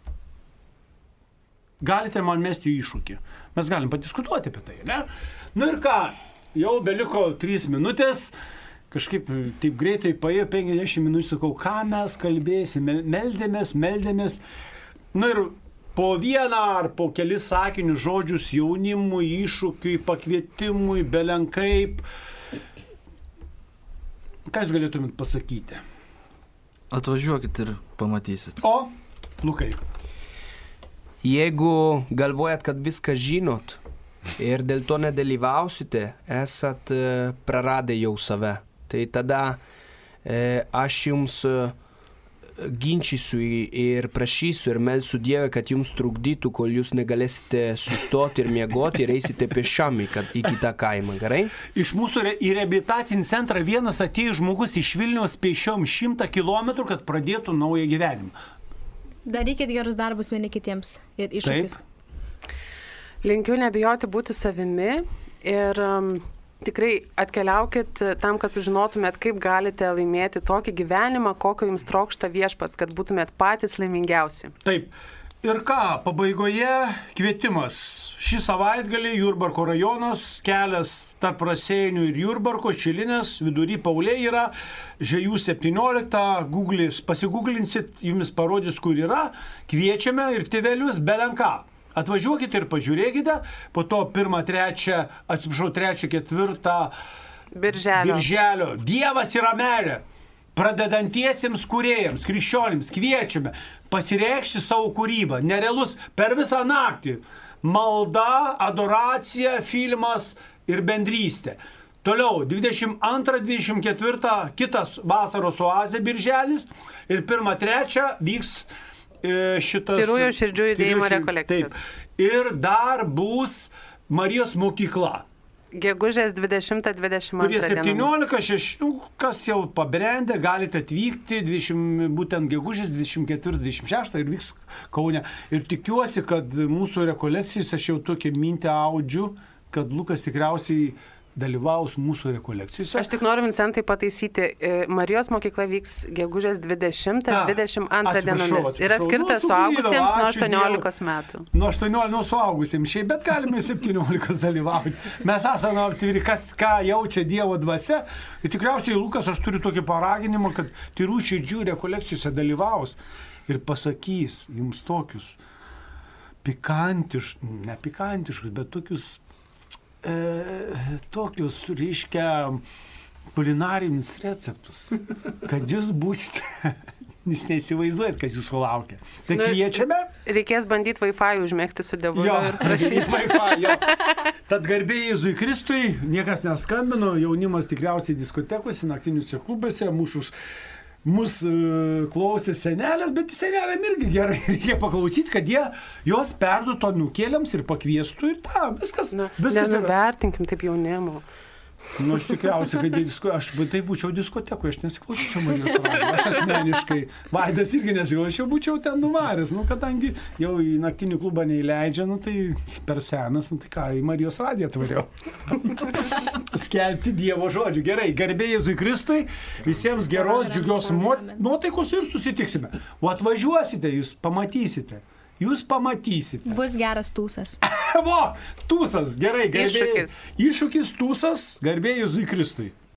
Galite man mesti iššūkį. Mes galim padiskutuoti apie tai, ne? Ir ką? Jau beliko 3 minutės, kažkaip taip greitai paėjo 50 minučių, sakau, ką mes kalbėsime, meldėmės. Ir po vieną ar po kelis sakinius žodžius jaunimui, iššūkiui, pakvietimui, belenkaip. Ką jūs galėtumėt pasakyti? Atvažiuokit ir pamatysit. O, Lukai. Jeigu galvojat, kad viską žinot, ir dėl to nedalyvausite, esat praradę jau save. Tai tada aš jums ginčysiu ir prašysiu ir melsiu Dievę, kad jums trukdytų, kol jūs negalėsite sustoti ir miegoti ir eisite pėsčiom į kitą kaimą, gerai? Iš mūsų į reabilitacinį centrą vienas atėjo žmogus iš Vilniaus pėsčiom 100 kilometrų, kad pradėtų naują gyvenimą. Darykit gerus darbus vieni kitiems ir iššūkius. Linkiu nebijoti būti savimi ir tikrai atkeliaukit tam, kad sužinotumėt, kaip galite laimėti tokį gyvenimą, kokio jums trokšta Viešpats, kad būtumėt patys laimingiausi. Taip. Ir ką, pabaigoje kvietimas. Šį savaitgalį Jurbarko rajonas, kelias tarp Raseinių ir Jurbarko, Šilinės, vidury Paulė yra, Žvejų 17, pasiguglinsit, jumis parodys, kur yra, kviečiame ir tėvelius belenką. Atvažiuokite ir pažiūrėkite, po to 1-3, 3-4 birželio. Dievas yra meilė. Pradedantiesiems kūrėjams, krikščionims kviečiame pasireikšti savo kūrybą. Nerealus per visą naktį. Malda, adoracija, filmas ir bendrystė. Toliau, 22-24 kitas vasaros oazė birželis ir 1-3 vyks šitas... Tyrųjų širdžių judėjimo rekolekcijos. Ir dar bus Marijos mokykla. Gegužės 20-22 kurie 17-6, kas jau pabrendę, galite atvykti, būtent gegužės 24-26 ir vyks Kaune. Ir tikiuosi, kad mūsų rekolekcijos, aš jau tokią mintį audžiu, kad Lukas tikriausiai dalyvaus mūsų rekolekcijose. Aš tik noriu Vincentai pataisyti, Marijos mokykla vyks gegužės 20-22 dienomis. Yra skirta suaugusiems nuo 18 metų. Nuo 18 nuo suaugusiems, šiaip, bet galime 17 dalyvauti. Mes esame aktyvi, ką jaučia Dievo dvasia. Ir tikriausiai Lukas, aš turiu tokį paraginimą, kad tyrų širdžių rekolekcijose dalyvaus ir pasakys jums tokius ne pikantiškus, bet tokius, reiškia, kulinarinius receptus, kad jūs būsite, jūs neįsivaizduojat, kas jūsų laukia. Tai kviečiame. Reikės bandyti Wi-Fi užmėgti su Dievu ir prašyti. Tad garbė Jėzui Kristui, niekas neskambino, jaunimas tikriausiai diskotekose, naktiniuose klubuose, mūsų klausė senelės, bet senelėm irgi gerai reikia paklausyti, kad jos perduotų anūkėliams ir pakviestų ir viskas. Nenuvertinkim taip jaunimo. Aš tikriausiai, kad aš taip būčiau diskotekoje, aš nesiklausyčiau Marijos radijo. Aš asmeniškai, Vaidas irgi nesiklausyčiau, aš jau būčiau ten nuvaręs, kadangi jau į naktinį klubą neįleidžia, tai per senas, tai ką, į Marijos radiją atvariau. Skelbti Dievo žodžių. Gerai, garbė Jėzui Kristui, visiems geros, džiugios nuotaikos ir susitiksime. O atvažiuosite, jūs pamatysite. Bus geras tūsas. Tūsas, gerai, garbė. Iššūkis tūsas, garbė Jėzui Kristui.